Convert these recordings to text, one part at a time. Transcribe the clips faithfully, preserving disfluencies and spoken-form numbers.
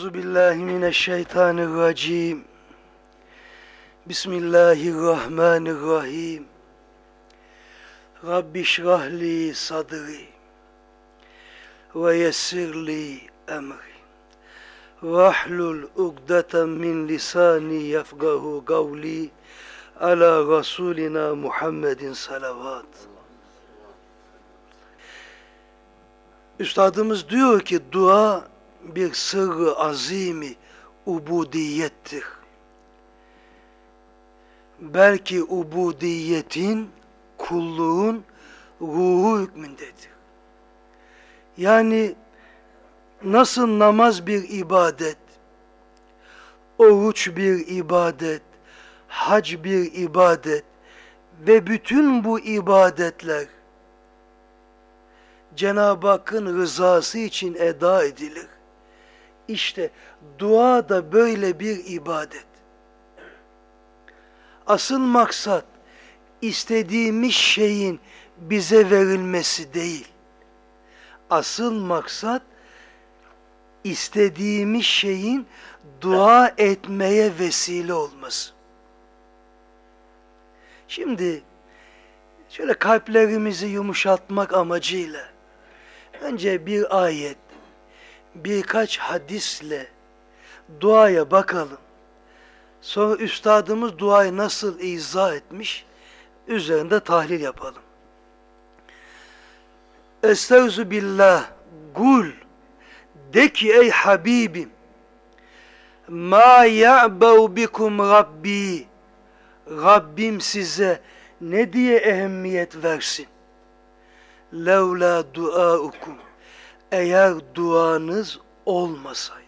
Euzu billahi mineşşeytanirracim. Bismillahirrahmanirrahim. Rabbi şrahli sadri ve yessirli emri. Vahlul ugdeten min lisani yefgahu kavli. Ala Rasulina Muhammedin salavat. Üstadımız diyor ki dua bir sırrı azimi ubudiyettir. Belki ubudiyetin, kulluğun ruhu hükmündedir. Yani nasıl namaz bir ibadet, oruç bir ibadet, hac bir ibadet ve bütün bu ibadetler Cenab-ı Hakk'ın rızası için eda edilir. İşte dua da böyle bir ibadet. Asıl maksat istediğimiz şeyin bize verilmesi değil. Asıl maksat istediğimiz şeyin dua etmeye vesile olması. Şimdi şöyle kalplerimizi yumuşatmak amacıyla önce bir ayet, birkaç hadisle duaya bakalım. Sonra üstadımız duayı nasıl izah etmiş, üzerinde tahlil yapalım. Estaizu billah, kul, de ki ey Habibim, ma ya'bau bikum Rabbi, Rabbim size ne diye ehemmiyet versin? Levla duaukum, eğer duanız olmasaydı.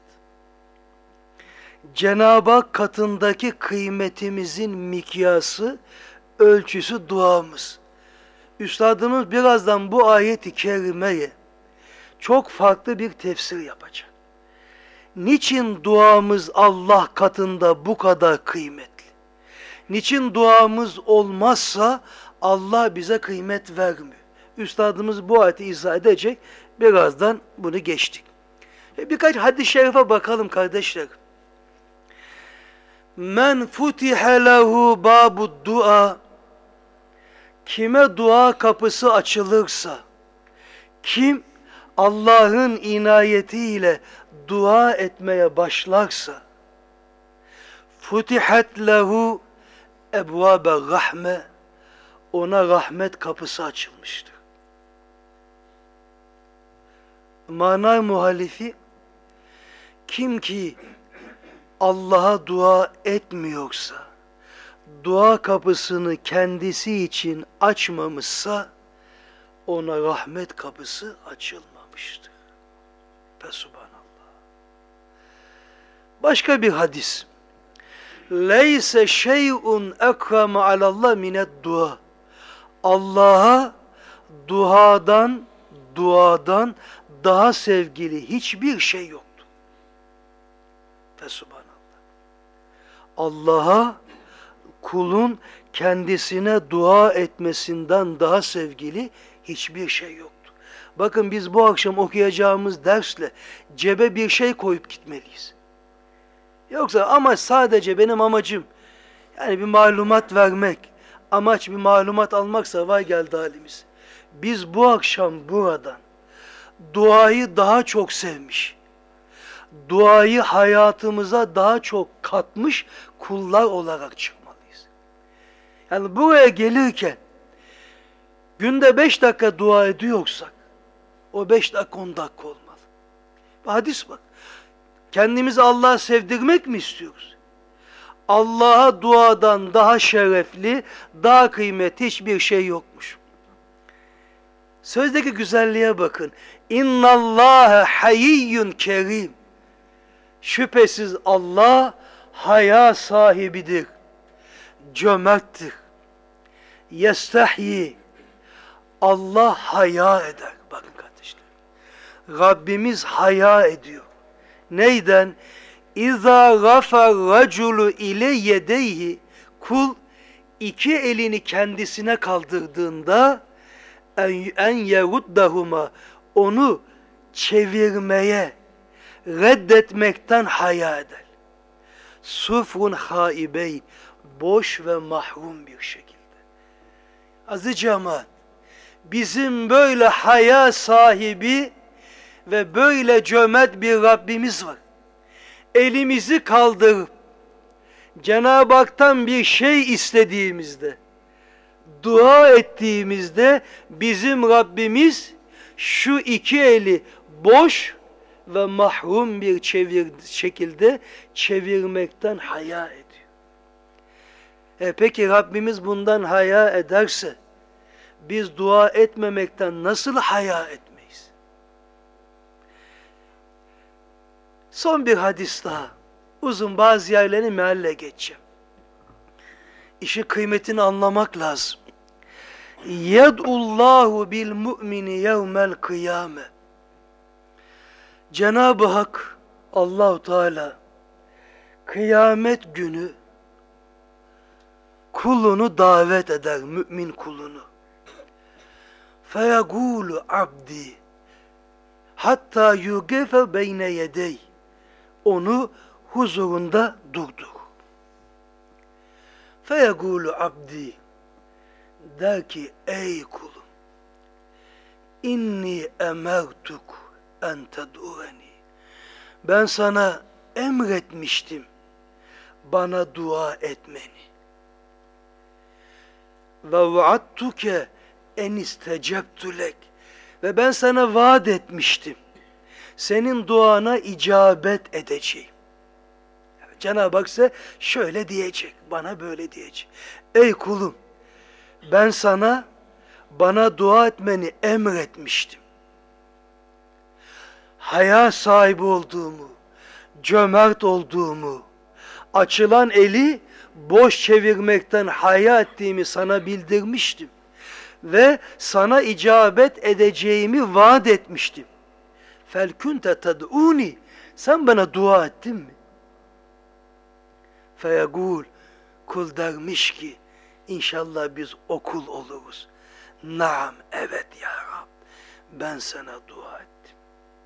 Cenab-ı Hak katındaki kıymetimizin mikyası, ölçüsü duamız. Üstadımız birazdan bu ayet-i kerimeye çok farklı bir tefsir yapacak. Niçin duamız Allah katında bu kadar kıymetli? Niçin duamız olmazsa Allah bize kıymet vermiyor? Üstadımız bu ayeti izah edecek. Birazdan bunu geçtik. Birkaç hadis-i şerife bakalım kardeşler. Men futihe lehu babud dua, kime dua kapısı açılırsa, kim Allah'ın inayetiyle dua etmeye başlarsa, futihat lehu ebvabe rahme, ona rahmet kapısı açılmıştır. Mana muhalifi, kim ki Allah'a dua etmiyorsa, dua kapısını kendisi için açmamışsa, ona rahmet kapısı açılmamıştır. Fesubhanallah. Başka bir hadis. Leyse şey'un ekreme alallah minet dua. Allah'a duadan, duadan daha sevgili hiçbir şey yoktur. Fesubhanallah. Allah'a kulun kendisine dua etmesinden daha sevgili hiçbir şey yoktur. Bakın biz bu akşam okuyacağımız dersle cebe bir şey koyup gitmeliyiz. Yoksa ama sadece benim amacım yani bir malumat vermek, amaç bir malumat almaksa vay geldi halimiz. Biz bu akşam buradan duayı daha çok sevmiş, duayı hayatımıza daha çok katmış kullar olarak çıkmalıyız. Yani buraya gelirken günde beş dakika dua ediyorsak o beş dakika on dakika olmalı. Hadis bak. Kendimizi Allah'a sevdirmek mi istiyoruz? Allah'a duadan daha şerefli, daha kıymetli hiçbir şey yokmuş. Sözdeki güzelliğe bakın. İnnallâhe hayiyyun kerim. Şüphesiz Allah haya sahibidir. Cömerttir. Yestahyi. Allah haya eder. Bakın kardeşler. Rabbimiz haya ediyor. Neyden? İzâ gafar raculu ile yedeyhi, kul iki elini kendisine kaldırdığında en, en yeruddahuma, onu çevirmeye reddetmekten haya eder. Sufrun haibeyn, boş ve mahrum bir şekilde. Aziz cemaat, bizim böyle haya sahibi ve böyle cömert bir Rabbimiz var. Elimizi kaldırıp Cenab-ı Hak'tan bir şey istediğimizde, dua ettiğimizde bizim Rabbimiz şu iki eli boş ve mahrum bir çevir, şekilde çevirmekten haya ediyor. E peki Rabbimiz bundan haya ederse biz dua etmemekten nasıl haya etmeyiz? Son bir hadis daha. Uzun, bazı yerlerini mealle geçeceğim. İşin kıymetini anlamak lazım. Yed'ullahu bil mu'mini yevmel kıyame. Cenab-ı Hak, Allah-u Teala kıyamet günü kulunu davet eder, mümin kulunu. Feyegulu abdi hatta yugefe beyne yedey. Onu huzurunda durdur. Feyegulu abdi, der ki ey kulum, inni emertuk en ted'ueni. Ben sana emretmiştim bana dua etmeni. Ve vaadtuke en istecebtu lek. Ve ben sana vaat etmiştim, senin duana icabet edeceğim. Cenab-ı Hak ise şöyle diyecek, bana böyle diyecek. Ey kulum, ben sana bana dua etmeni emretmiştim. Haya sahibi olduğumu, cömert olduğumu, açılan eli boş çevirmekten haya ettiğimi sana bildirmiştim. Ve sana icabet edeceğimi vaat etmiştim. Fel kunte ted'uni, sen bana dua ettin mi? Feyegul, kul dermiş ki inşallah biz o kul oluruz. Naam, evet ya Rab, ben sana dua ettim.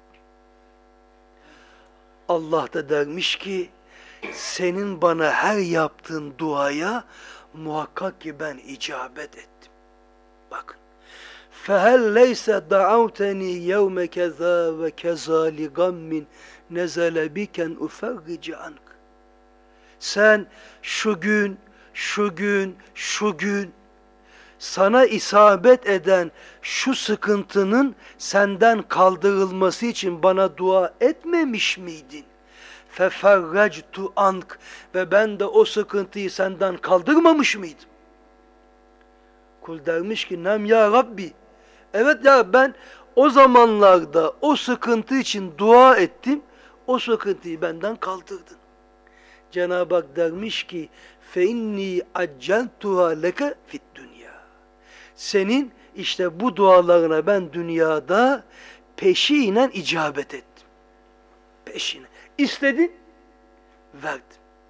Allah da dermiş ki senin bana her yaptığın duaya muhakkak ki ben icabet ettim. Bakın. فَهَلْ لَيْسَ دَعَوْتَنِي يَوْمَ كَذَا وَكَذَا لِغَمٍّ نَزَلَ بِكَنْ اُفَرِّجِ عَنْكَ. Sen şu gün, şu gün, şu gün sana isabet eden şu sıkıntının senden kaldırılması için bana dua etmemiş miydin? فَفَرَّجْتُ ank, ve ben de o sıkıntıyı senden kaldırmamış mıydım? Kul dermiş ki nem ya Rabbi, evet ya, ben o zamanlarda o sıkıntı için dua ettim, o sıkıntıyı benden kaldırdın. Cenab-ı Hak dermiş ki فَاِنِّي عَجَّلْتُهَا لَكَ فِي الدُّنْيَا. Senin işte bu dualarına ben dünyada peşinen icabet ettim. Peşine. İstedin, verdim.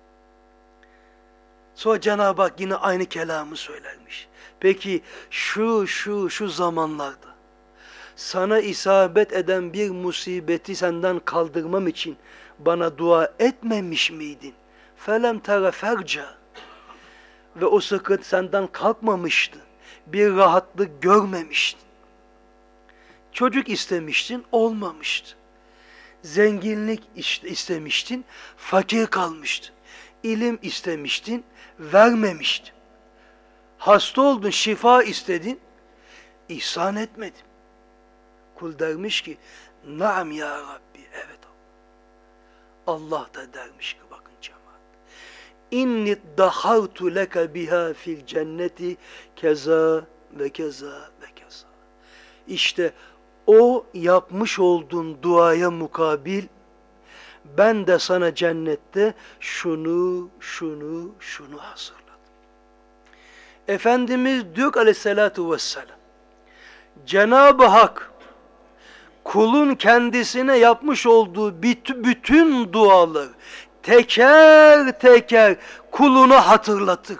Sonra Cenab-ı Hak yine aynı kelamı söylermiş. Peki şu şu şu zamanlarda sana isabet eden bir musibeti senden kaldırmam için bana dua etmemiş miydin? Felem tere ferca. Ve o sıkıntı senden kalkmamıştı. Bir rahatlık görmemiştin. Çocuk istemiştin, olmamıştı. Zenginlik istemiştin, fakir kalmıştın. İlim istemiştin, vermemiştin. Hasta oldun, şifa istedin, ihsan etmedim. Kul dermiş ki, naam ya Rabbi, evet Allah. Allah da dermiş ki, bakın cemaat, İnni dahartu leke biha fil cenneti keza ve keza ve keza. İşte o yapmış olduğun duaya mukabil, ben de sana cennette şunu, şunu, şunu hazırladım. Efendimiz diyor aleyhissalatu vesselam, Cenab-ı Hak kulun kendisine yapmış olduğu bütün duaları teker teker kuluna hatırlatır.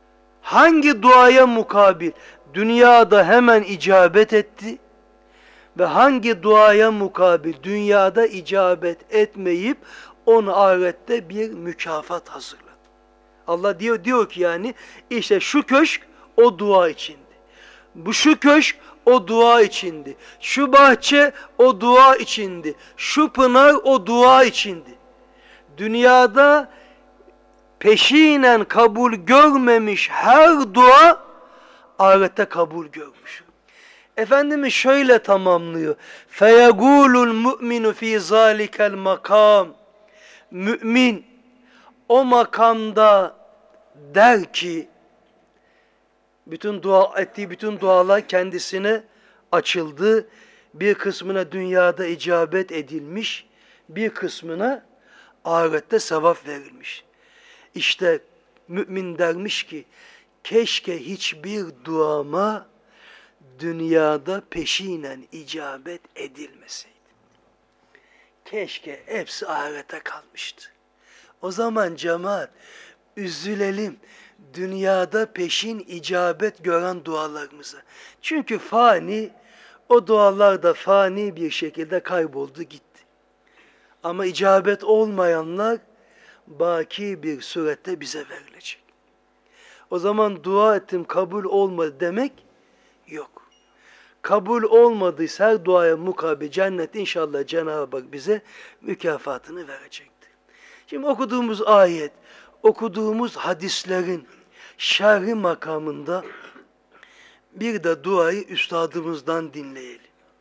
Hangi duaya mukabil dünyada hemen icabet etti, ve hangi duaya mukabil dünyada icabet etmeyip onu ahirette bir mükafat hazırladı. Allah diyor diyor ki yani işte şu köşk o dua içindi. Bu şu köşk o dua içindi. Şu bahçe o dua içindi. Şu pınar o dua içindi. Dünyada peşinen kabul görmemiş her dua ahirette kabul görmüş. Efendimiz şöyle tamamlıyor. Feyegulul mu'minu fi zalikel makam. Mümin o makamda der ki, bütün dua ettiği bütün dualar kendisine açıldı. Bir kısmına dünyada icabet edilmiş, bir kısmına ahirette sevap verilmiş. İşte mümin dermiş ki, keşke hiçbir duama dünyada peşinen icabet edilmeseydi. Keşke hepsi ahirete kalmıştı. O zaman cemaat, üzülelim dünyada peşin icabet gören dualarımıza. Çünkü fani, o dualar da fani bir şekilde kayboldu gitti. Ama icabet olmayanlar baki bir surette bize verilecek. O zaman dua ettim kabul olmadı demek yok. Kabul olmadıysa her duaya mukabil cennet inşallah Cenab-ı Hak bize mükafatını verecektir. Şimdi okuduğumuz ayet, okuduğumuz hadislerin şerhi makamında bir de duayı üstadımızdan dinleyelim.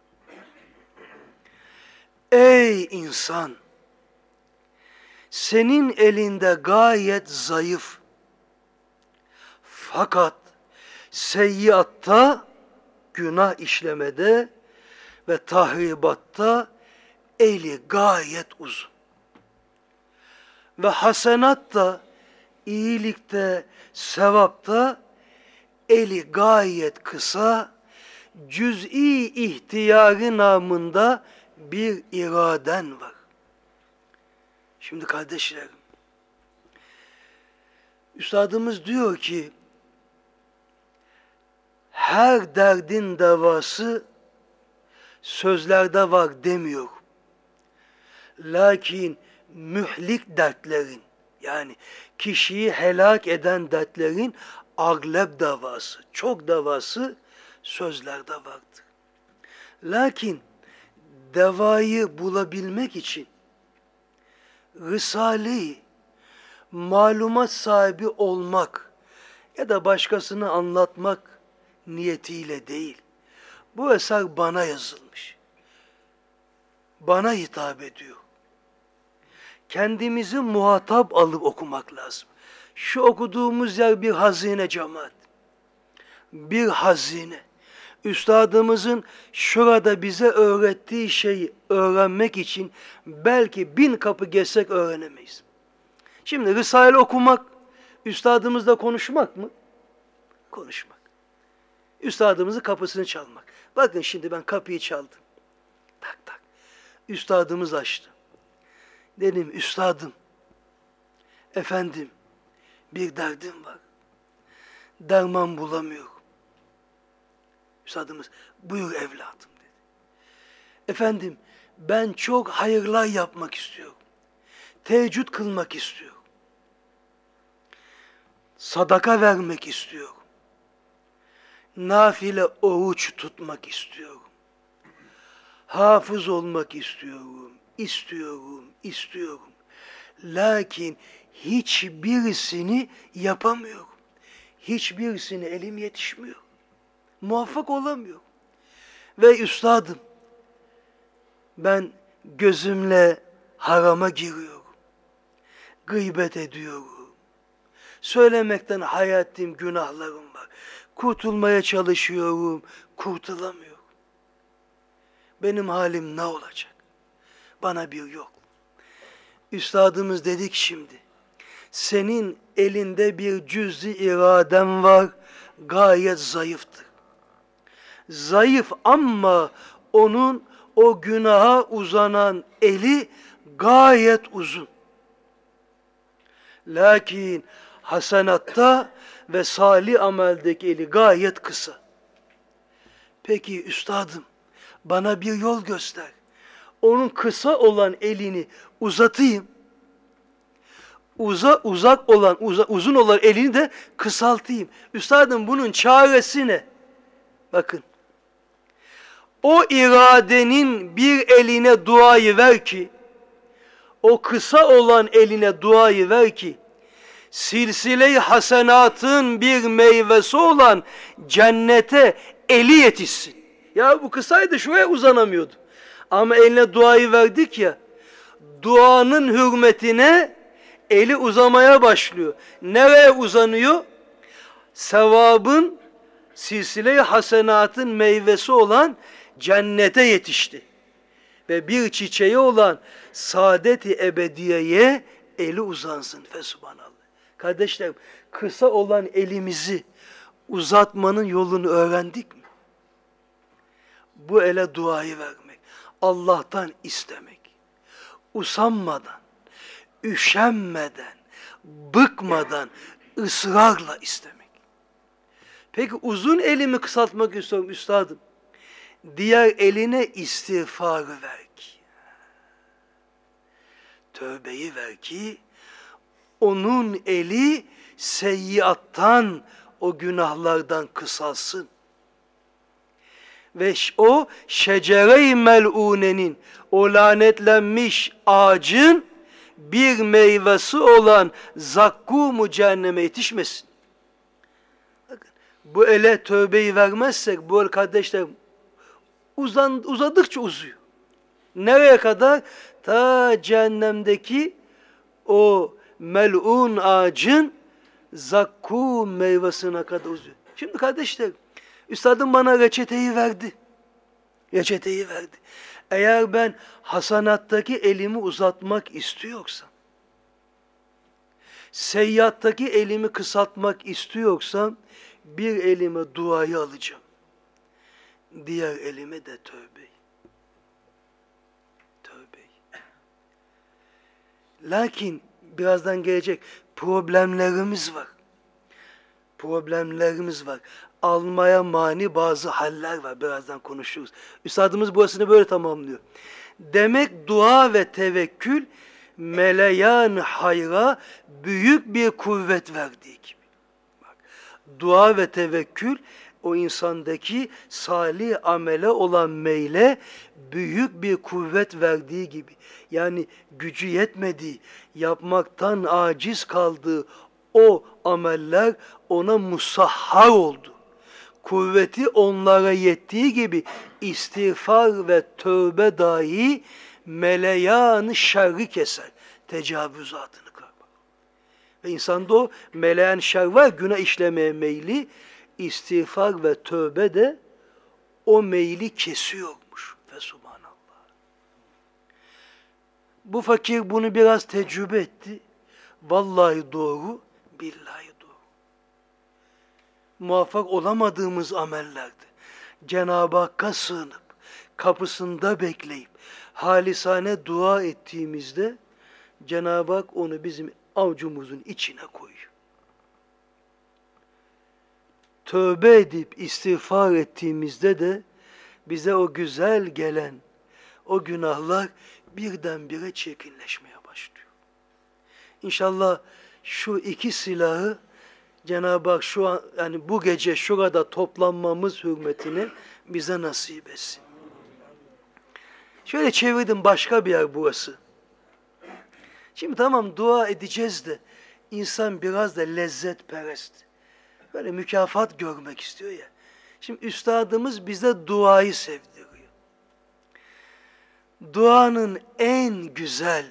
Ey insan! Senin elinde gayet zayıf. Fakat seyyiatta, günah işlemede ve tahribatta eli gayet uzun. Ve hasenatta, iyilikte, sevapta eli gayet kısa, cüz'i ihtiyarı namında bir iraden var. Şimdi kardeşlerim, üstadımız diyor ki, her derdin devası sözlerde var demiyor. Lakin mühlik dertlerin, yani kişiyi helak eden dertlerin agleb davası, çok davası sözlerde vardır. Lakin devayı bulabilmek için Risale-i malumat sahibi olmak ya da başkasını anlatmak niyetiyle değil. Bu eser bana yazılmış. Bana hitap ediyor. Kendimizi muhatap alıp okumak lazım. Şu okuduğumuz yer bir hazine cemaat. Bir hazine. Üstadımızın şurada bize öğrettiği şeyi öğrenmek için belki bin kapı gezsek öğrenemeyiz. Şimdi Risale okumak, üstadımızla konuşmak mı? Konuşmak. Üstadımızın kapısını çalmak. Bakın şimdi ben kapıyı çaldım. Tak tak. Üstadımız açtı. Dedim üstadım, efendim bir derdim var. Derman bulamıyorum. Üstadımız buyur evladım dedi. Efendim ben çok hayırlar yapmak istiyorum. Teheccüd kılmak istiyorum. Sadaka vermek istiyorum. Nafile oruç tutmak istiyorum. Hafız olmak istiyorum. İstiyorum, istiyorum. Lakin hiçbirisini yapamıyorum. Hiçbirisine elim yetişmiyor. Muvaffak olamıyor. Ve üstadım, ben gözümle harama giriyorum. Gıybet ediyorum. Söylemekten hayal ettiğim günahlarım var. Kurtulmaya çalışıyorum, kurtulamıyorum. Benim halim ne olacak? Bana bir yol. Üstadımız dedik şimdi, senin elinde bir cüz-i iraden var, gayet zayıftır. Zayıf ama onun o günaha uzanan eli gayet uzun. Lakin hasenatta ve salih ameldeki eli gayet kısa. Peki üstadım, Bana bir yol göster. Onun kısa olan elini uzatayım. Uza, uzak olan, uza, uzun olan elini de kısaltayım. Üstadım bunun çaresi ne? Bakın. O iradenin bir eline duayı ver ki, o kısa olan eline duayı ver ki, silsile-i hasenatın bir meyvesi olan cennete eli yetişsin. Ya bu kısaydı, şuraya uzanamıyordu. Ama eline duayı verdik ya, duanın hürmetine eli uzamaya başlıyor. Nereye uzanıyor? Sevabın, silsile-i hasenatın meyvesi olan cennete yetişti. Ve bir çiçeği olan saadet-i ebediyeye eli uzansın. Fesubhanallah. Kardeşlerim, kısa olan elimizi uzatmanın yolunu öğrendik mi? Bu ele duayı vermek, Allah'tan istemek, usanmadan, üşenmeden, bıkmadan, ısrarla istemek. Peki uzun elimi kısaltmak istiyorum üstadım. Diğer eline istiğfarı ver ki, tövbeyi ver ki, onun eli seyyiattan, o günahlardan kısalsın. Ve o şecere-i mel'unenin, o lanetlenmiş ağacın bir meyvesi olan zakkum-u cehenneme yetişmesin. Bakın, bu ele tövbeyi vermezsek, bu el kardeşler uzan, uzadıkça uzuyor. Nereye kadar? Ta cehennemdeki o mel'un ağacın zakkum meyvesine kadar uzuyor. Şimdi kardeşler, üstadım bana reçeteyi verdi. Reçeteyi verdi. Eğer ben hasanattaki elimi uzatmak istiyorsam, seyyattaki elimi kısaltmak istiyorsam, bir elime duayı alacağım. Diğer elime de tövbeyi. Tövbeyi. Lakin birazdan gelecek problemlerimiz var. Problemlerimiz var. Almaya mani bazı haller var. Birazdan konuşuruz. Üstadımız burasını böyle tamamlıyor. Demek dua ve tevekkül meleyan hayra büyük bir kuvvet verdiği gibi. Bak, dua ve tevekkül o insandaki salih amele olan meyle büyük bir kuvvet verdiği gibi. Yani gücü yetmediği, yapmaktan aciz kaldığı o ameller ona musahhar oldu. Kuvveti onlara yettiği gibi istiğfar ve tövbe dahi meleyan şerri keser. Tecavüzatını kırar. Ve insanda o meleyan şer var, günah işlemeye meyli, istiğfar ve tövbe de o meyli kesiyormuş. Fesubhanallah. Bu fakir bunu biraz tecrübe etti. Vallahi doğru, billahi doğru. Muvaffak olamadığımız amellerdi. Cenab-ı Hakk'a sığınıp, kapısında bekleyip, halisane dua ettiğimizde Cenab-ı Hak onu bizim avucumuzun içine koyuyor. Tövbe edip istiğfar ettiğimizde de bize o güzel gelen o günahlar birdenbire çirkinleşmeye başlıyor. İnşallah şu iki silahı Cenab-ı Hak şu an, yani bu gece şurada toplanmamız hürmetine bize nasip etsin. Şöyle çevirdim, başka bir yer burası. Şimdi tamam dua edeceğiz de insan biraz da lezzetperest. Böyle mükafat görmek istiyor ya. Şimdi üstadımız bize duayı sevdiriyor. Duanın en güzel,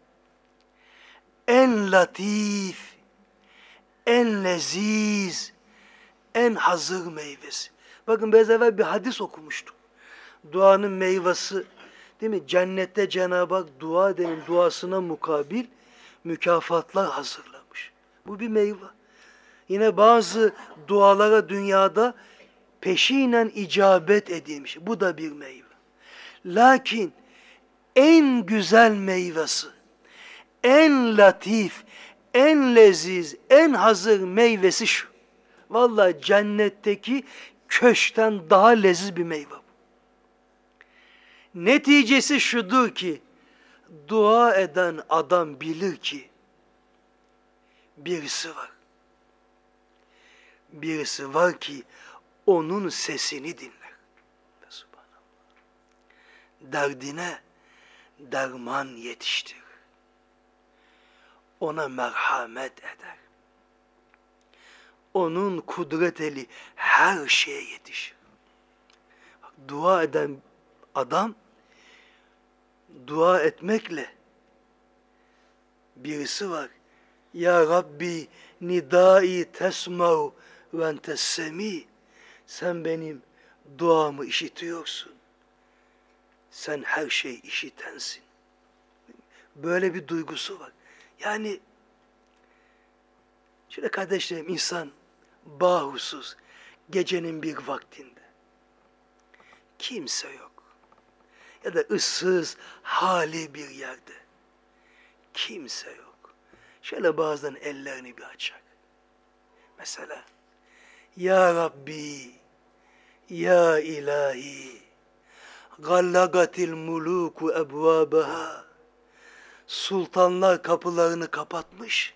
en latif, en leziz, en hazır meyvesi. Bakın biraz evvel bir hadis okumuştuk. Duanın meyvesi, değil mi? Cennette Cenab-ı Hak dua edenin duasına mukabil mükafatlar hazırlamış. Bu bir meyve. Yine bazı dualara dünyada peşinen icabet edilmiş. Bu da bir meyve. Lakin en güzel meyvesi, en latif, en leziz, en hazır meyvesi şu. Vallahi cennetteki köşkten daha leziz bir meyve bu. Neticesi şudur ki, dua eden adam bilir ki, birisi var. Birisi var ki, onun sesini dinler. Subhanallah. Derdine derman yetiştirir. Ona merhamet eder. Onun kudret eli her şeye yetişir. Bak, dua eden adam, dua etmekle birisi var. Ya Rabbi nidai tesma'u ve entes semi. Sen benim duamı işitiyorsun. Sen her şeyi işitensin. Böyle bir duygusu var. Yani şöyle kardeşlerim, insan bahusuz gecenin bir vaktinde kimse yok ya da ıssız hali bir yerde kimse yok. Şöyle bazen ellerini bir açacak. Mesela Ya Rabbi, Ya İlahi, gallagatil muluku ebvabaha. Sultanlar kapılarını kapatmış.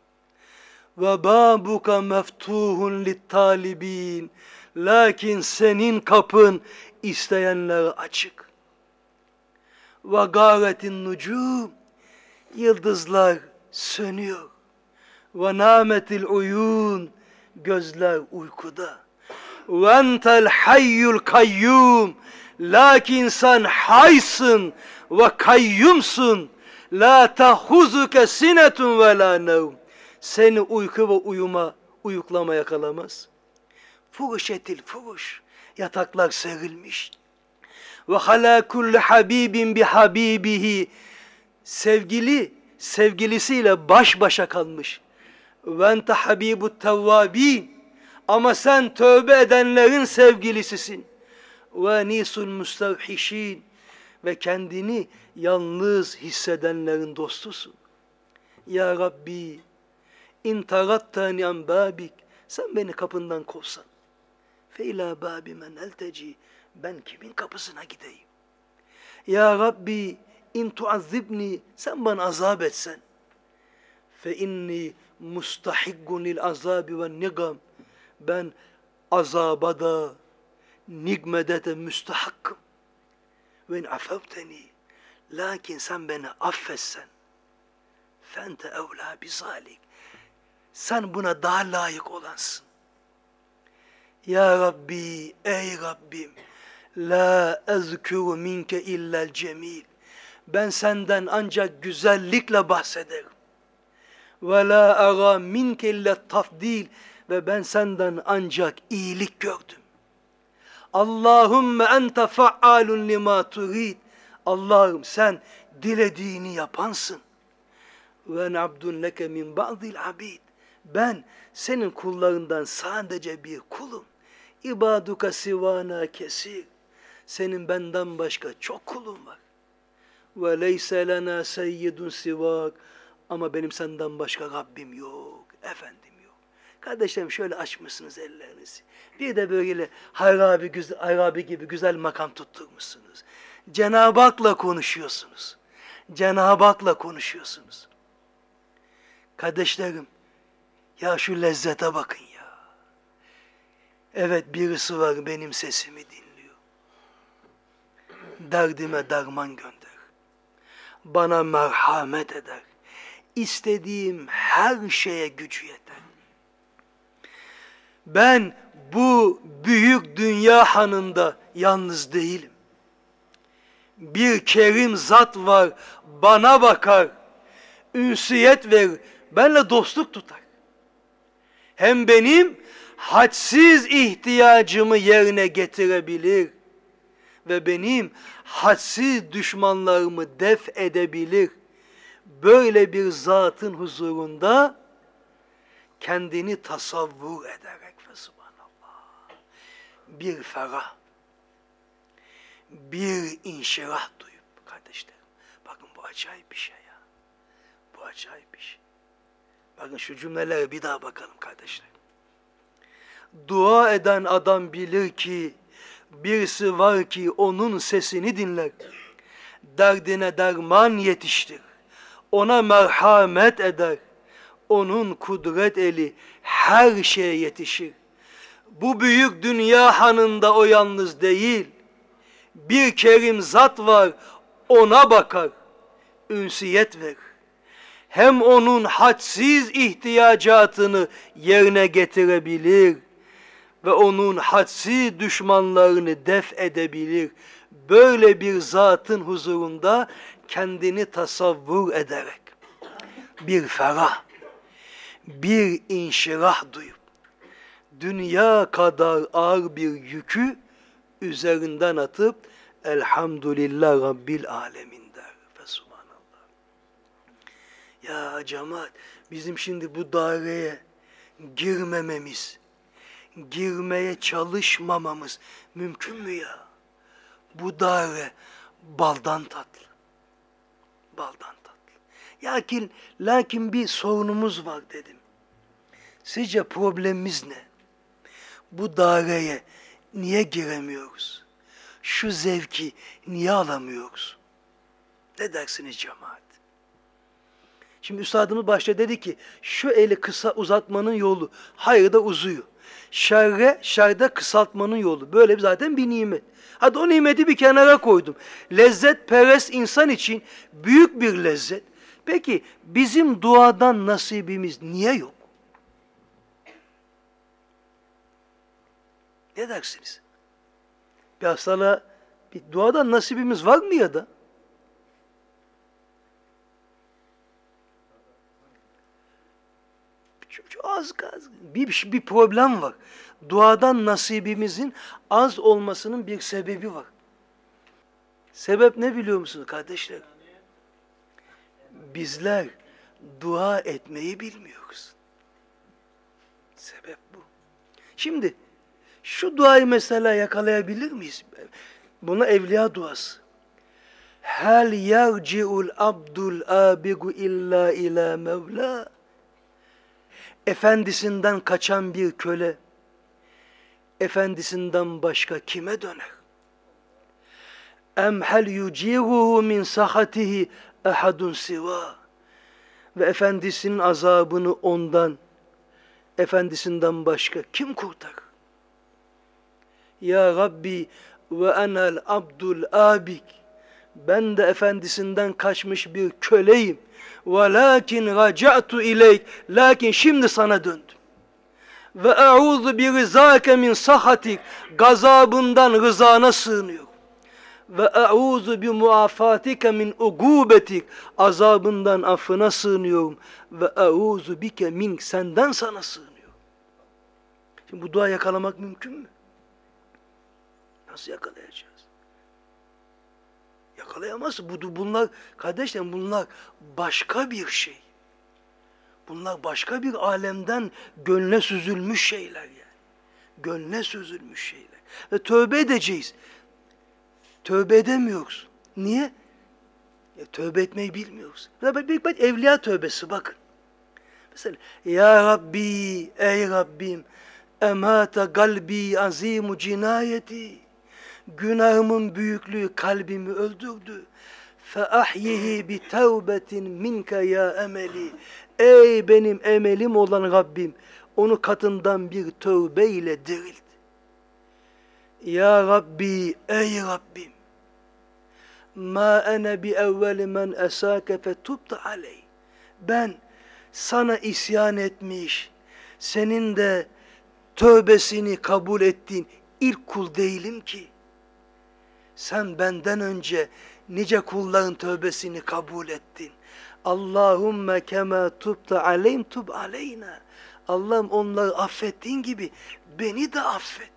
Ve babuka meftuhun littalibin. Lakin senin kapın isteyenlere açık. Ve gâretin nucum. Yıldızlar sönüyor. Ve nâmetil uyun. Gözler uykuda. Ve entel hayyul kayyum. Lakin sen haysın ve kayyumsun. La tahuzuke sinetun ve la nevm. Seni uyku ve uyuma, uyuklama yakalamaz. Furuşetil furuş. Yataklar serilmiş. Ve halâ kulli habibin bi habibihi. Sevgili, sevgilisiyle baş başa kalmış. Ve ente habibut tevvâbîn. Ama sen tövbe edenlerin sevgilisisin. Ve nisul müstevhişin. Ve kendini yalnız hissedenlerin dostusun. Ya Rabbi, in tarattani an babik, sen beni kapından kovsan. Fe ila babi men elteci, ben kimin kapısına gideyim? Ya Rabbi, in tuazzibni, sen bana azap etsen. Fe inni mustahiggun lil azabi ve nigam, ben azaba da, nigmede de müstahakkım. Ve in afevteni, lakin sen beni affetsen, fente evlâ bizalik, sen buna daha layık olansın. Ya Rabbi, ey Rabbim, la ezkuru minke illel cemil, ben senden ancak güzellikle bahsederim. Ve la ara minke illet tafdil, ve ben senden ancak iyilik gördüm. Allahümme ente fa'alun lima turid. Allah'ım sen dilediğini yapansın. Ve ne abdun leke min ba'dil abid. Ben senin kullarından sadece bir kulum. İbaduka sivana kesir. Senin benden başka çok kulun var. Ve leyse lena seyyidun sivak. Ama benim senden başka Rabbim yok. Efendim yok. Kardeşlerim, şöyle açmışsınız ellerinizi. Bir de böyle hayrabi, güzel, hayrabi gibi güzel makam tutturmuşsunuz. Cenab-ı Hak'la konuşuyorsunuz. Cenab-ı Hak'la konuşuyorsunuz. Kardeşlerim, ya şu lezzete bakın ya. Evet, birisi var benim sesimi dinliyor. Derdime derman gönder. Bana merhamet eder. İstediğim her şeye gücü yeter. Ben bu büyük dünya hanında yalnız değilim. Bir kerim zat var, bana bakar, ünsiyet verir, benimle dostluk tutar. Hem benim hadsiz ihtiyacımı yerine getirebilir ve benim hadsiz düşmanlarımı def edebilir. Böyle bir zatın huzurunda kendini tasavvur ederek ve subhanallah, bir ferah, bir inşirah duyup, kardeşlerim, bakın bu acayip bir şey ya. Bu acayip bir şey. Bakın şu cümlelere bir daha bakalım kardeşlerim. Dua eden adam bilir ki Birisi var ki onun sesini dinler. Derdine derman yetiştir. Ona merhamet eder. Onun kudret eli her şeye yetişir. Bu büyük dünya hanında o yalnız değil. Bir kerim zat var, ona bakar. Ünsiyet verir. Hem onun hadsiz ihtiyacatını yerine getirebilir ve onun hadsiz düşmanlarını def edebilir. Böyle bir zatın huzurunda kendini tasavvur ederek bir ferah, bir inşirah duyup dünya kadar ağır bir yükü üzerinden atıp elhamdülillah Rabbil alemin der. Fesubhanallah. Ya cemaat, bizim şimdi bu daireye girmememiz, girmeye çalışmamamız mümkün mü ya? Bu daire baldan tatlı. Baldan tatlı. Lakin, lakin bir sorunumuz var dedim. Sizce problemimiz ne? Bu daireye niye giremiyoruz? Şu zevki niye alamıyoruz? Ne dersiniz cemaat? Şimdi üstadımız başta dedi ki şu eli kısa uzatmanın yolu hayırda uzuyor. Şerre, şerde kısaltmanın yolu. Böyle bir zaten bir nimet. Hadi o nimeti bir kenara koydum. Lezzet perest insan için büyük bir lezzet. Peki bizim duadan nasibimiz niye yok? Ne dersiniz? Bir hastalığa bir duadan nasibimiz var mı ya da? Çok, çok az, az bir, bir problem var. Duadan nasibimizin az olmasının bir sebebi var. Sebep ne biliyor musunuz kardeşler? Bizler dua etmeyi bilmiyoruz. Sebep bu. Şimdi şu duayı mesela yakalayabilir miyiz? Buna evliya duası. Hel yerci'ul abdul abigu illa ila mevla. Efendisinden kaçan bir köle, efendisinden başka kime döner? Em hel yuciruhu min sahatihi ehadun siva. Ve efendisinin azabını ondan, efendisinden başka kim kurtarır? Ya Rabbi ve enel abdul abik. Ben de efendisinden kaçmış bir köleyim. Velakin raca'tu ileyk. Lakin şimdi sana döndüm. Ve e'udhu bi rızake min sahatik. Gazabından rızana sığınıyorum. Ve e'udhu bi muafatike min ugubetik. Azabından affına sığınıyorum. Ve e'udhu bike min. Senden sana sığınıyorum. Şimdi bu dua yakalamak mümkün mü? Nasıl yakalayacağız? Yakalayamazsın. Bu, bunlar, kardeşlerim bunlar başka bir şey. Bunlar başka bir alemden gönle süzülmüş şeyler yani. Gönle süzülmüş şeyler. Ve tövbe edeceğiz. Tövbe edemiyoruz. Niye? Ya, tövbe etmeyi bilmiyoruz. Bir, bir, bir evliya tövbesi bakın. Mesela Ya Rabbi, ey Rabbim, emate kalbi azimu cinayeti. Günahımın büyüklüğü kalbimi öldürdü. فَاَحْيِهِ بِتَوْبَةٍ مِنْكَ ya emeli. Ey benim emelim olan Rabbim, onu katından bir tövbe ile dirilt. Ya Rabbi, ey Rabbim, ma ene bi evveli men esâke fetubte aleyh. Ben sana isyan etmiş, senin de tövbesini kabul ettiğin ilk kul değilim ki. Sen benden önce nice kulların tövbesini kabul ettin. Allahümme kema tubte aleyhim tub aleyna. Allah'ım onları affettiğin gibi beni de affet.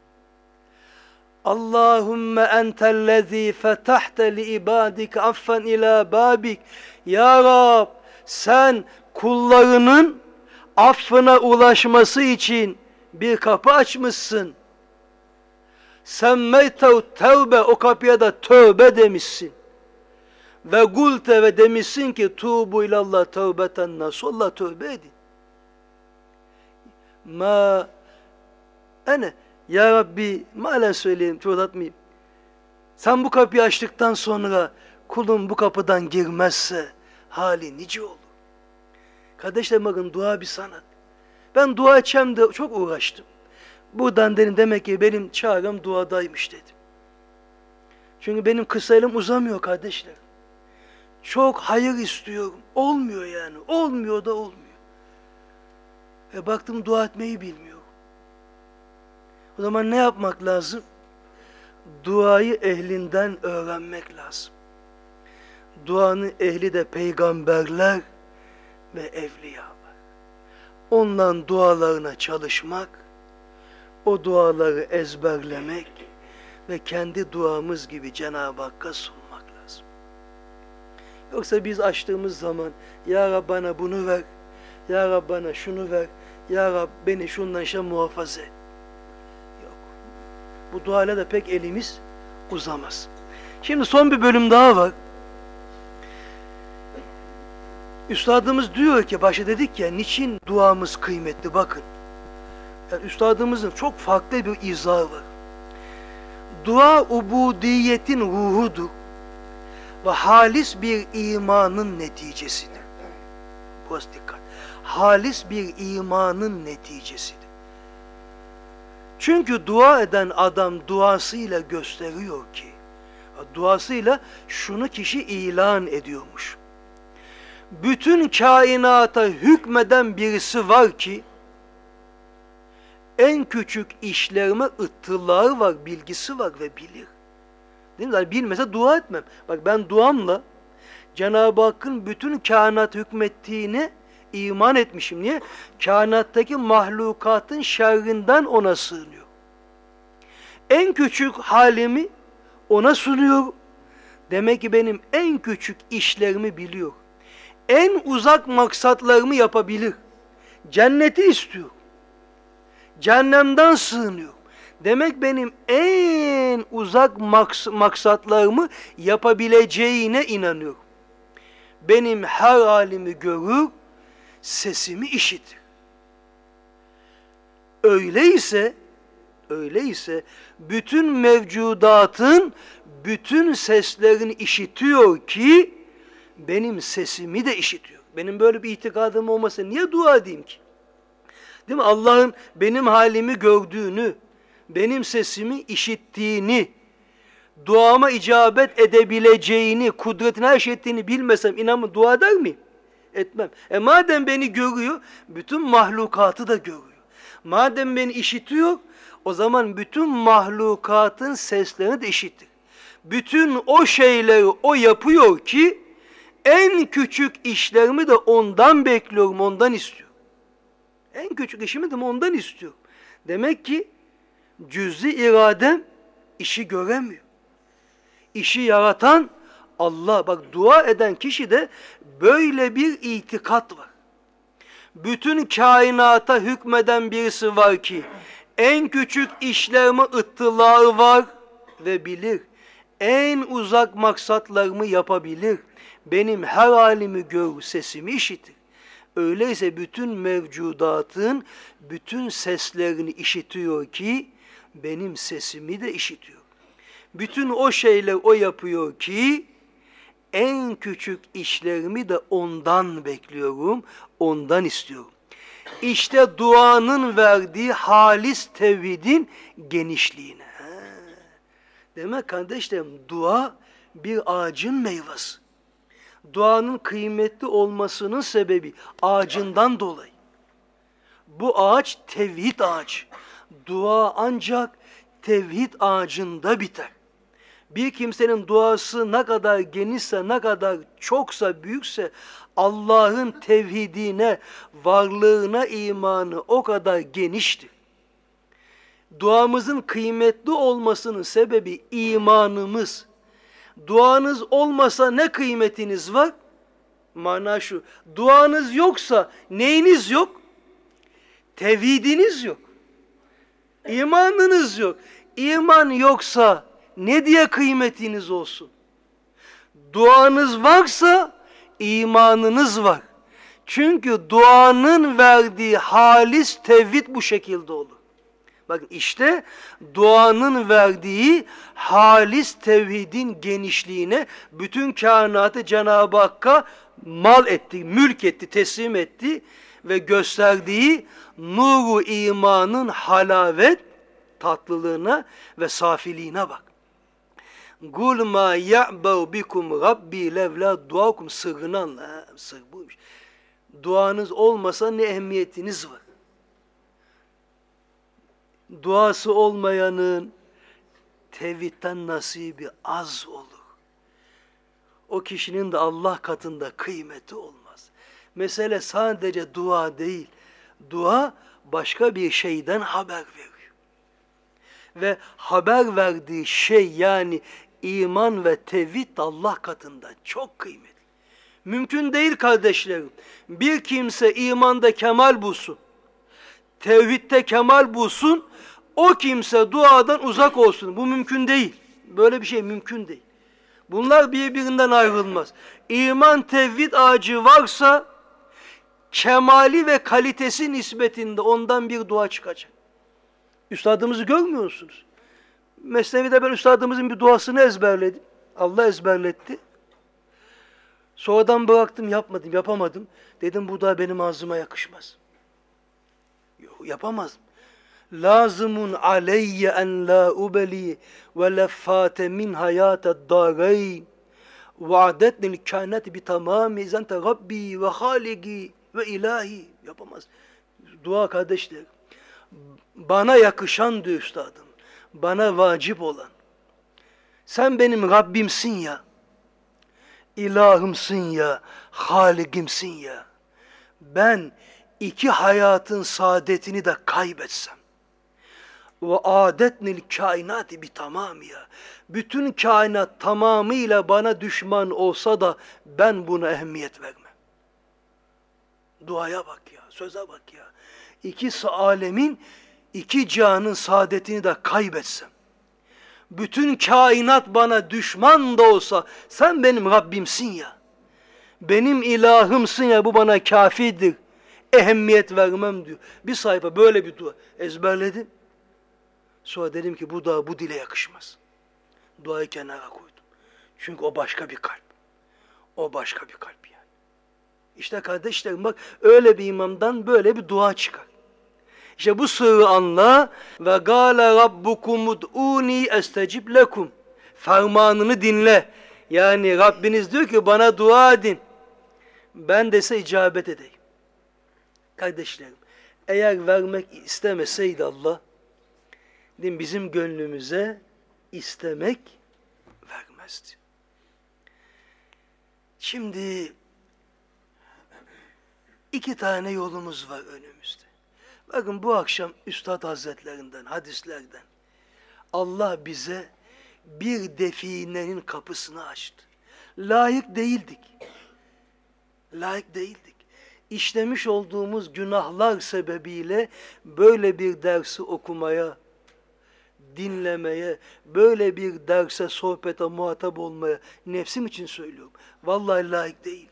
Allahümme entellezî fetahte li ibadike affen ila babik. Ya Rab, sen kullarının affına ulaşması için bir kapı açmışsın. Semmeytev tevbe, o kapıya da tövbe demişsin. Ve gulte, ve demişsin ki tuğbu ilallah tevbeten nasuh, tövbe edin. Ma ene Ya Rabbi, malen söyleyeyim, çok uzatmayayım. Sen bu kapıyı açtıktan sonra kulun bu kapıdan girmezse hali nice olur. Kardeşlerim bakın, dua bir sanat. Ben dua edeceğim de çok uğraştım. Buradan dedim, demek ki benim çağrım duadaymış dedim. Çünkü benim kısa elim uzamıyor kardeşler. Çok hayır istiyorum. Olmuyor yani. Olmuyor da olmuyor. E baktım dua etmeyi bilmiyorum. O zaman ne yapmak lazım? Duayı ehlinden öğrenmek lazım. Duanın ehli de peygamberler ve evliyalar. Onların dualarına çalışmak, o duaları ezberlemek ve kendi duamız gibi Cenab-ı Hakk'a sunmak lazım. Yoksa biz açtığımız zaman, Ya Rab bana bunu ver, Ya Rab bana şunu ver, Ya Rab beni şundan şey muhafaza et. Yok. Bu duayla da pek elimiz uzamaz. Şimdi son bir bölüm daha var. Üstadımız diyor ki, başta dedik ya, niçin duamız kıymetli, bakın. Yani üstadımızın çok farklı bir izahı var. Dua ubudiyetin ruhudur ve halis bir imanın neticesidir. Burası dikkat. Halis bir imanın neticesidir. Çünkü dua eden adam duasıyla gösteriyor ki, duasıyla şunu kişi ilan ediyormuş. Bütün kainata hükmeden birisi var ki, en küçük işlerime ıttılağı var, bilgisi var ve bilir. Değil mi? Yani bilmese dua etmem. Bak ben duamla Cenab-ı Hakk'ın bütün kainat hükmettiğine iman etmişim. Niye? Kainattaki mahlukatın şerrinden ona sığınıyor. En küçük halimi ona sunuyor. Demek ki benim en küçük işlerimi biliyor. En uzak maksatlarımı yapabilir. Cenneti istiyor. Cehennemden sığınıyor. Demek benim en uzak maks maksatlarımı yapabileceğine inanıyor. Benim her halimi görür, sesimi işitir. Öyleyse, öyleyse bütün mevcudatın bütün seslerini işitiyor ki benim sesimi de işitiyor. Benim böyle bir itikadım olmasa niye dua edeyim ki? Değil mi? Allah'ın benim halimi gördüğünü, benim sesimi işittiğini, duama icabet edebileceğini, kudretini, her şey ettiğini bilmesem inanmam, dua eder miyim? Etmem. E madem beni görüyor, bütün mahlukatı da görüyor. Madem beni işitiyor, o zaman bütün mahlukatın seslerini de işitir. Bütün o şeyleri o yapıyor ki, en küçük işlerimi de ondan bekliyorum, ondan istiyorum. En küçük işimi de ondan istiyorum. Demek ki cüz-i iradem işi göremiyor. İşi yaratan Allah. Bak dua eden kişi de böyle bir itikat var. Bütün kainata hükmeden birisi var ki en küçük işlerime ıttılağı var ve bilir. En uzak maksatlarımı yapabilir. Benim her halimi görür, sesimi işitir. Öyleyse bütün mevcudatın bütün seslerini işitiyor ki benim sesimi de işitiyor. Bütün o şeyler o yapıyor ki en küçük işlerimi de ondan bekliyorum, ondan istiyorum. İşte duanın verdiği halis tevhidin genişliğine. He. Demek kardeşlerim, dua bir ağacın meyvesi. Duanın kıymetli olmasının sebebi ağacından dolayı. Bu ağaç tevhid ağacı. Dua ancak tevhid ağacında biter. Bir kimsenin duası ne kadar genişse, ne kadar çoksa, büyükse Allah'ın tevhidine, varlığına imanı o kadar geniştir. Duamızın kıymetli olmasının sebebi imanımız. Duanız olmasa ne kıymetiniz var? Mana şu, duanız yoksa neyiniz yok? Tevhidiniz yok. İmanınız yok. İman yoksa ne diye kıymetiniz olsun? Duanız varsa imanınız var. Çünkü duanın verdiği halis tevhid bu şekilde olur. Bakın işte duanın verdiği halis tevhidin genişliğine, bütün kainatı Cenab-ı Hakk'a mal etti, mülk etti, teslim etti ve gösterdiği nuru imanın halavet, tatlılığına ve safiliğine bak. Kul ma ya'bau bikum rabbi levla duakum, sırrını anla. Sır buymuş. Duanız olmasa ne ehemmiyetiniz var? Duası olmayanın tevhidden nasibi az olur. O kişinin de Allah katında kıymeti olmaz. Mesele sadece dua değil. Dua başka bir şeyden haber verir. Ve haber verdiği şey, yani iman ve tevhid Allah katında çok kıymetli. Mümkün değil kardeşlerim. Bir kimse imanda kemal bulsun, tevhidde kemal bulsun, o kimse duadan uzak olsun. Bu mümkün değil. Böyle bir şey mümkün değil. Bunlar birbirinden ayrılmaz. İman, tevhid ağacı varsa kemali ve kalitesi nispetinde ondan bir dua çıkacak. Üstadımızı görmüyor musunuz? Mesnevi'de ben üstadımızın bir duasını ezberledim. Allah ezberletti. Sonradan bıraktım, yapmadım, yapamadım. Dedim bu da benim ağzıma yakışmaz. Yok, yapamazdım. Lazımun aleyye en la ubeli ve leffate min hayatad dâreyn ve adetnil kâneti bi tamâmi zente Rabbi ve haligi ve ilahi. Yapamaz. Dua kardeşler. Bana yakışan diyor üstadım. Bana vacip olan. Sen benim Rabbimsin ya. İlahımsın ya. Haligimsin ya. Ben iki hayatın saadetini de kaybetsem ve adetnil kainati bi tamamiya, bütün kainat tamamıyla bana düşman olsa da ben buna ehemmiyet vermem. Duaya bak ya, söze bak ya. İki alemin, iki cihanın saadetini de kaybetsem, bütün kainat bana düşman da olsa sen benim Rabbimsin ya, benim ilahımsın ya, bu bana kafidir, ehemmiyet vermem diyor. Bir sayfa böyle bir dua ezberledim. Sonra dedim ki bu da bu dile yakışmaz. Duayı kenara koydum. Çünkü o başka bir kalp. O başka bir kalp yani. İşte kardeşlerim bak, öyle bir imamdan böyle bir dua çıkar. İşte bu sırrı anla ve gâle rabbukum ud'ûni estecib lekum. Fermanını dinle. Yani Rabbiniz diyor ki bana dua edin. Ben de size icabet edeyim. Kardeşlerim, eğer vermek istemeseydi Allah, bizim gönlümüze istemek vermezdi. Şimdi iki tane yolumuz var önümüzde. Bakın bu akşam Üstad Hazretlerinden, hadislerden Allah bize bir definenin kapısını açtı. Layık değildik. Layık değildik. İşlemiş olduğumuz günahlar sebebiyle böyle bir dersi okumaya, dinlemeye, böyle bir derse, sohbete muhatap olmaya nefsim için söylüyorum. Vallahi layık değil.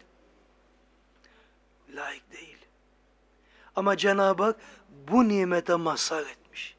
Layık değil. Ama Cenab-ı Hak bu nimete mazhar etmiş.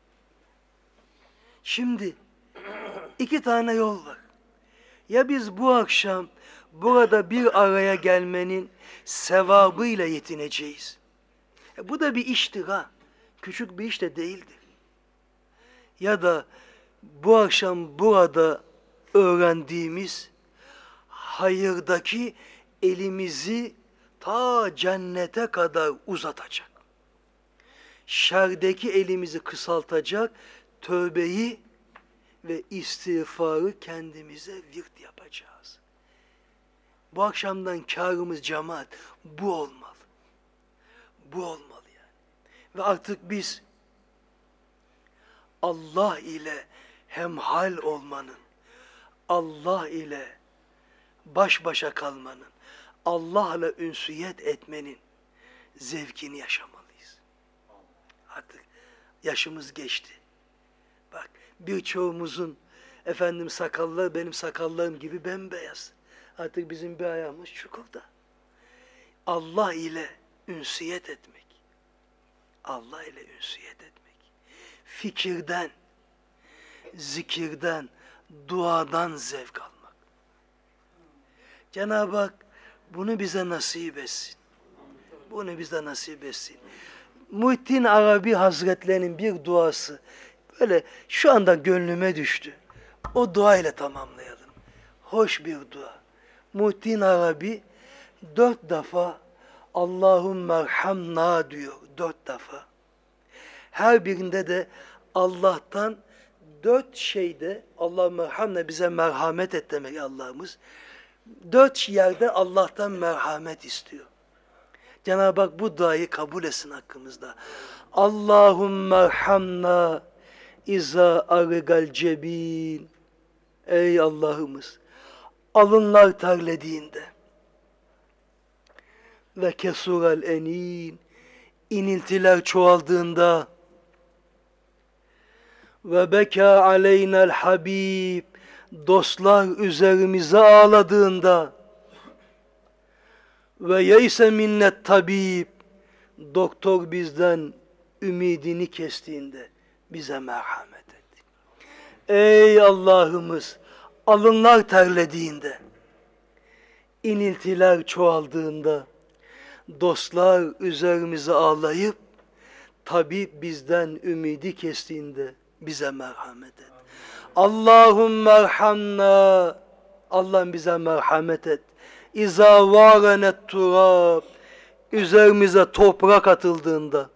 Şimdi iki tane yol var. Ya biz bu akşam burada bir araya gelmenin sevabıyla yetineceğiz. E bu da bir iştir ha. Küçük bir iş de değildir. Ya da bu akşam burada öğrendiğimiz hayırdaki elimizi ta cennete kadar uzatacak. Şerdeki elimizi kısaltacak, tövbeyi ve istiğfarı kendimize virt yapacağız. Bu akşamdan kârımız cemaat bu olmalı. Bu olmalı yani. Ve artık biz Allah ile hemhal olmanın, Allah ile baş başa kalmanın, Allah'la ünsiyet etmenin zevkini yaşamalıyız. Artık yaşımız geçti. Bak birçoğumuzun efendim sakalları benim sakallarım gibi bembeyaz. Artık bizim bir ayağımız çukurda. Allah ile ünsiyet etmek. Allah ile ünsiyet etmek. fikirden, zikirden, duadan zevk almak. Cenab-ı Hak bunu bize nasip etsin. Bunu bize nasip etsin. Muhittin Arabi Hazretlerinin bir duası böyle şu anda gönlüme düştü. O dua ile tamamlayalım. Hoş bir dua. Muhittin Arabi dört defa Allahümme erhamna diyor. Dört defa. Her birinde de Allah'tan dört şeyde Allahümme erhamna bize merhamet et demek Allah'ımız. Dört yerde Allah'tan merhamet istiyor. Cenab-ı Hak bu duayı kabul etsin hakkımızda. Allahümme erhamna İza argal cebin. Ey Allah'ımız, alınlar terlediğinde ve kesural enin, iniltiler çoğaldığında ve beka aleynel habib, dostlar üzerimize ağladığında ve yeyse minnet tabib, doktor bizden ümidini kestiğinde bize merhamet et. Ey Allah'ımız, alınlar terlediğinde, iniltiler çoğaldığında, dostlar üzerimize ağlayıp, tabip bizden ümidi kestiğinde bize merhamet et. Allahümme erhamna, Allah'ım bize merhamet et. İza varenet turab, üzerimize toprak atıldığında,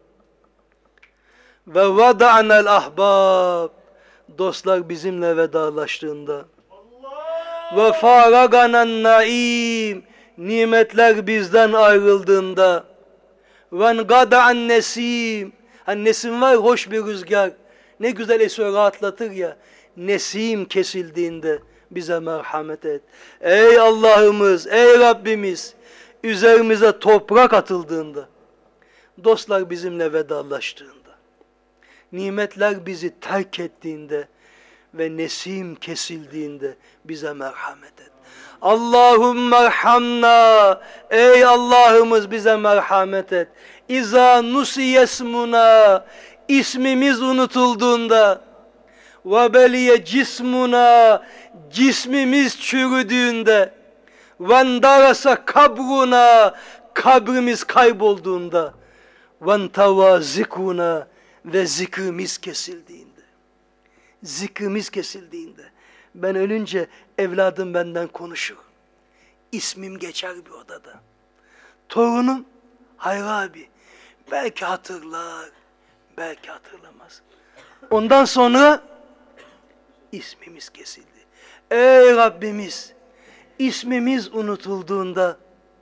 ve vada'nel ahbab, dostlar bizimle vedalaştığında, ve faraganen naim, nimetler bizden ayrıldığında, ve gada'an nesim, hani nesim var, hoş bir rüzgar, ne güzel esiyor, rahatlatır ya, nesim kesildiğinde bize merhamet et. Ey Allah'ımız, ey Rabbimiz, üzerimize toprak atıldığında, dostlar bizimle vedalaştığında, nimetler bizi terk ettiğinde ve nesim kesildiğinde bize merhamet et. Allahümme erhamna, ey Allah'ımız bize merhamet et. İza nusiyesmuna, ismimiz unutulduğunda, ve beliye cismuna, cismimiz çürüdüğünde, vendarasa kabruna, kabrimiz kaybolduğunda, ventava zikuna, ve zikrimiz kesildiğinde, zikrimiz kesildiğinde, ben ölünce evladım benden konuşur. İsmim geçer bir odada. Torunum, hayır abi, belki hatırlar, belki hatırlamaz. Ondan sonra ismimiz kesildi. Ey Rabbimiz, ismimiz unutulduğunda,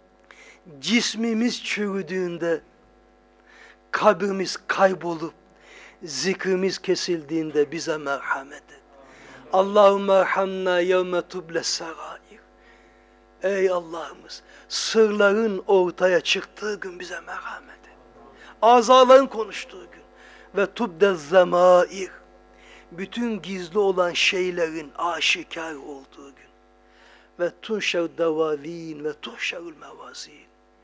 cismimiz çürüdüğünde, kabrimiz kaybolup, zikrimiz kesildiğinde bize merhamet et. Allahümme erhamna yevme tuble serair. Ey Allah'ımız, sırların ortaya çıktığı gün bize merhamet et. Azaların konuştuğu gün. Ve tubde zemair. Bütün gizli olan şeylerin aşikar olduğu gün. Ve tunşev devavin ve tuhşerul mevazin.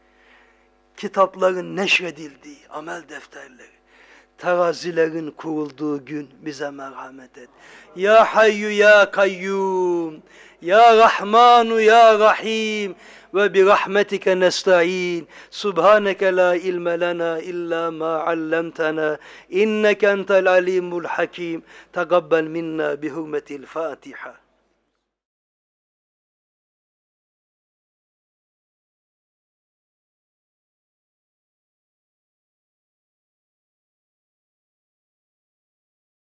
Kitapların neşredildiği amel defterleri, terazilerin kurulduğu gün bize merhamet et. Ya Hayyu Ya Kayyum, Ya Rahmanu Ya Rahim, ve bi rahmetike nesta'in. Subhaneke la ilme lena illa ma allamtana, inneke entel alimul hakim. Tekabbel minna bi hurmetil Fatiha.